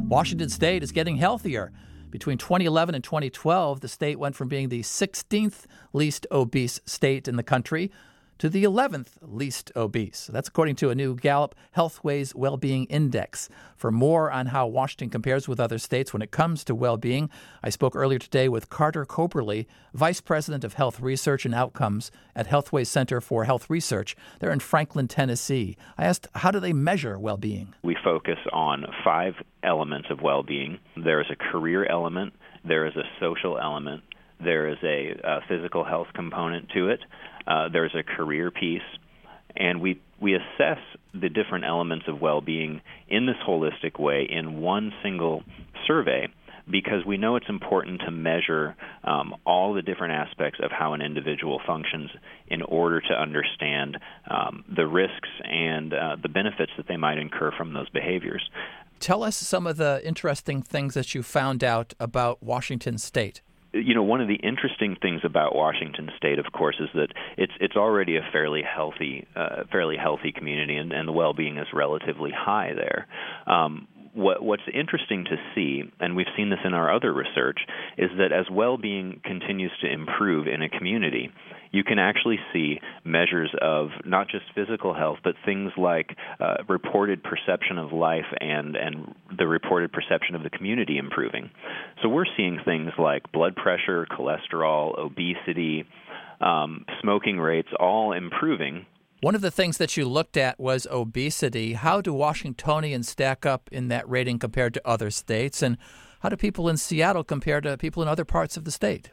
Washington State is getting healthier. Between 2011 and 2012, the state went from being the 16th least obese state in the country to the 11th least obese. That's according to a new Gallup Healthways Wellbeing Index. For more on how Washington compares with other states when it comes to well-being, I spoke earlier today with Carter Coberly, Vice President of Health Research and Outcomes at Healthways Center for Health Research. They're in Franklin, Tennessee. I asked, how do they measure well-being? We focus on 5 elements of well-being. There is a career element, there is a social element, there is a physical health component to it, there's a career piece, and we assess the different elements of well-being in this holistic way in one single survey because we know it's important to measure all the different aspects of how an individual functions in order to understand the risks and the benefits that they might incur from those behaviors. Tell us some of the interesting things that you found out about Washington State. You know, one of the interesting things about Washington State, of course, is that it's already a fairly healthy community, and the well-being is relatively high there. What's interesting to see, and we've seen this in our other research, is that as well-being continues to improve in a community, you can actually see measures of not just physical health, but things like reported perception of life and the reported perception of the community improving. So we're seeing things like blood pressure, cholesterol, obesity, smoking rates all improving. One of the things that you looked at was obesity. How do Washingtonians stack up in that rating compared to other states? And how do people in Seattle compare to people in other parts of the state?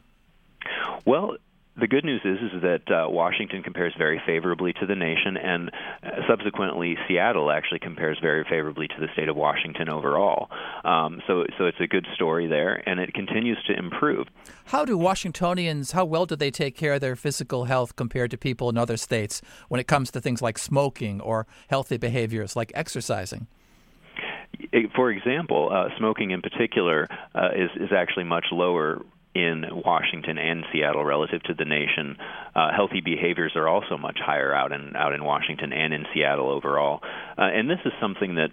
Well, the good news is that Washington compares very favorably to the nation, and subsequently Seattle actually compares very favorably to the state of Washington overall. So it's a good story there, and it continues to improve. How well do they take care of their physical health compared to people in other states when it comes to things like smoking or healthy behaviors like exercising? For example, smoking in particular is actually much lower in Washington and Seattle relative to the nation. Healthy behaviors are also much higher out in Washington and in Seattle overall. And this is something that,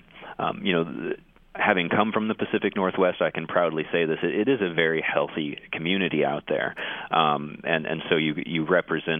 having come from the Pacific Northwest, I can proudly say this. It is a very healthy community out there. And so you represent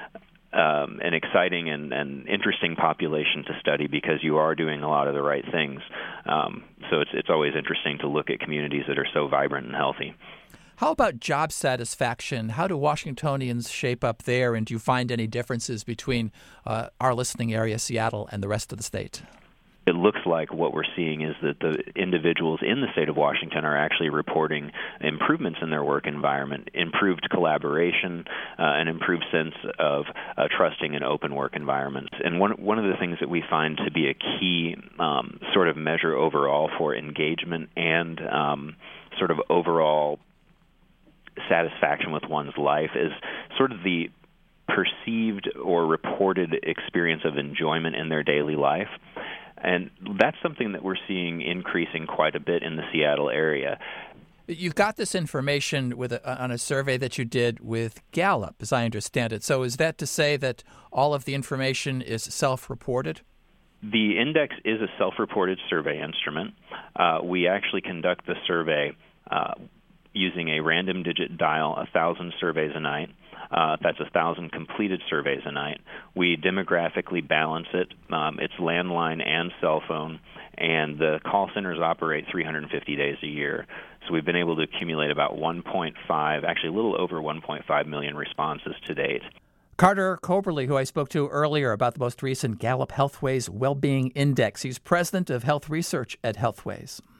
an exciting and interesting population to study because you are doing a lot of the right things. So it's always interesting to look at communities that are so vibrant and healthy. How about job satisfaction? How do Washingtonians shape up there, and do you find any differences between our listening area, Seattle, and the rest of the state? It looks like what we're seeing is that the individuals in the state of Washington are actually reporting improvements in their work environment, improved collaboration, an improved sense of trusting and open work environments. And one of the things that we find to be a key sort of measure overall for engagement and sort of overall satisfaction with one's life is sort of the perceived or reported experience of enjoyment in their daily life. And that's something that we're seeing increasing quite a bit in the Seattle area. You've got this information on a survey that you did with Gallup, as I understand it. So is that to say that all of the information is self-reported? The index is a self-reported survey instrument. We actually conduct the survey using a random digit dial, 1,000 surveys a night. That's 1,000 completed surveys a night. We demographically balance it. It's landline and cell phone, and the call centers operate 350 days a year. So we've been able to accumulate about 1.5, actually a little over 1.5 million responses to date. Carter Coberly, who I spoke to earlier about the most recent Gallup Healthways Wellbeing Index. He's president of Health Research at Healthways.